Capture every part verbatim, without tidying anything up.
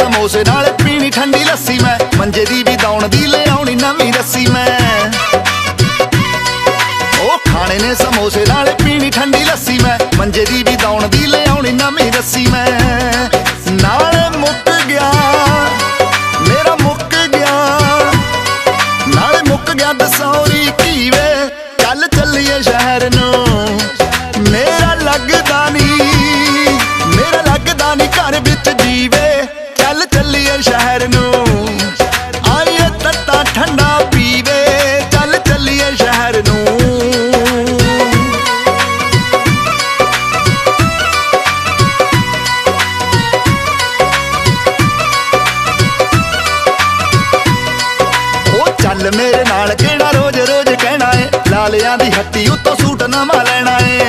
समोसे नाल पीनी ठंडी लस्सी मैं, मंजे दी भी दौण दी ले आउणी नवीं रस्सी मैं। ओ खाने ने समोसे नाल पीनी ठंडी लस्सी मैं, मंजे दी भी दौण दी ले आउणी नवीं रस्सी मैं। नाले मुक गया मेरा मुक गया, नाले मुक गया दसौरी की वे, चल चलिए शहर नूं मेरा लगदा नी, मेरा लगदा नी घर विच जीवे, चल चलिए शहर नूं आइए तत्ता ठंडा पीवे, चल चलिए शहर नूं। चल मेरे नाल केड़ा रोज रोज कहना है, लालियां दी हट्टी उत्तों सूट नवां लैना है।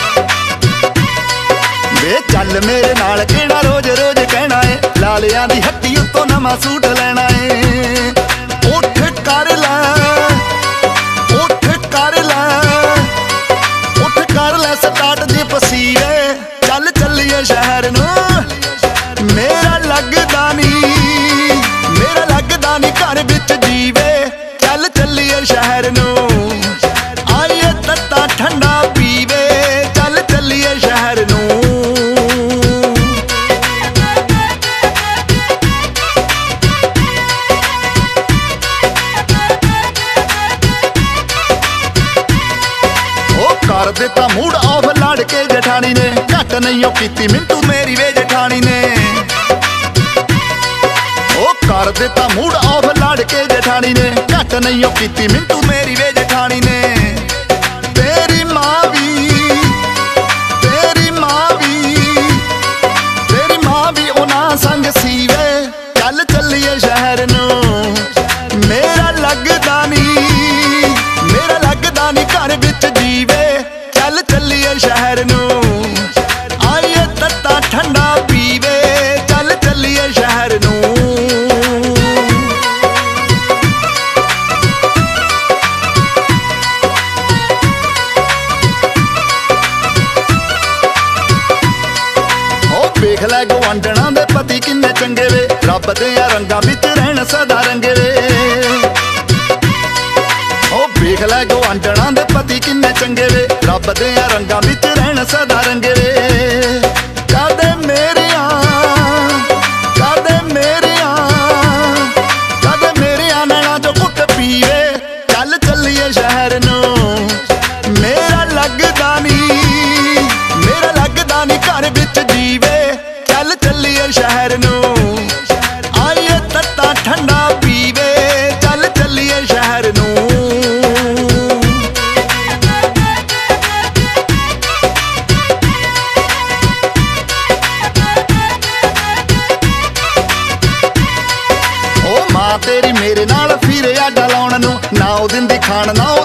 वे चल मेरे नाल केड़ा रोज रोज कहना है, लालियां दी हट्टी उत्तों नवां सूट लैना है। उठ कर लै उठ कर लै उठ कर लै स्टार्ट जी पसीवे, चल चलिए शहर नूं मेरा लगदा नी, मेरा लगदा नी घर विच जीवे, चल चलिए शहर नूं आइए तत्ता ठंडा पीवे, चल चलिए शहर नूं। ओ कर दिता मूड ऑफ लाड़के जठानी ने, घट नहीं ओ कीती मिंटू मेरी वे जठानी ने। ओ कर दिता मूड ऑफ लाड़के जठानी ने, घट नहीं ओ कीती मिंटू मेरी वे जठानी ने। तेरी माँ भी तेरी माँ भी तेरी माँ भी उना संग सीवे, चल चलिए शहर नूं मेरा लगदा नी, मेरा लगदा नी घर विच जीवे, चल चलिए शहर नूं आइए तत्ता ठंडा पीवे, चल चलिए शहर नूं। देख लै गवांढणा दे पति किन्ने चंगे वे, रब दियां रंगां विच रहण सदा रंगे वे। ओ देख लै गवांढणा दे पति किन्ने चंगे वे, रब दियां रंगां विच रहण सदा रंगे वे। कदे मेरियां कदे मेरियां कदे मेरियां नैणां चों घुट पीवे, चल चलिए शहर नूं मेरा लगदा नी, मेरा लगदा नी घर विच जीवे, चल चलिए शहर नूं आइए तत्ता ठंडा पीवे, चल चलिए शहर नूं। ओ मां तेरी मेरे नाल फिरे आडा लाउण नूं, ना ओ दिंदी खाण ना